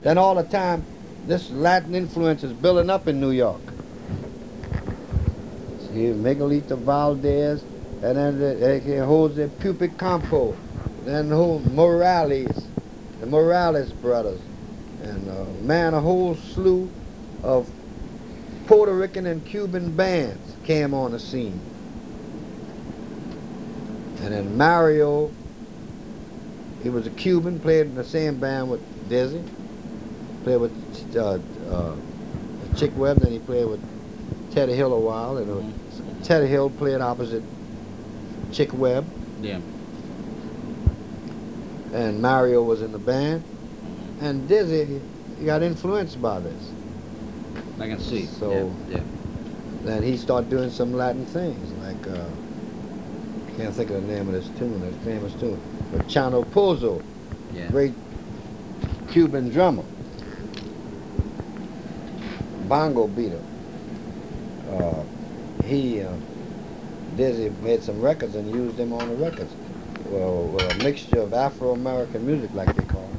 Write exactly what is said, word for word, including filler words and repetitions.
Then all the time, this Latin influence is building up in New York. See, Miguelito Valdez, and then the, uh, Jose Pupic Campo, then who Morales, the Morales brothers, and uh, man, a whole slew of Puerto Rican and Cuban bands came on the scene. And then Mario, he was a Cuban, played in the same band with Dizzy, played with uh, uh, Chick Webb, then he played with Teddy Hill a while, and mm -hmm. Teddy Hill played opposite Chick Webb. Yeah. And Mario was in the band, mm-hmm. and Dizzy, he got influenced by this. I can see. So yeah, yeah. then he started doing some Latin things, like uh, I can't think of the name of this tune, this famous tune, but Chano Pozo, yeah. great Cuban drummer, bongo beater. Uh, he, uh, Dizzy made some records and used them on the records. Well, well, a mixture of Afro-American music, like they call it.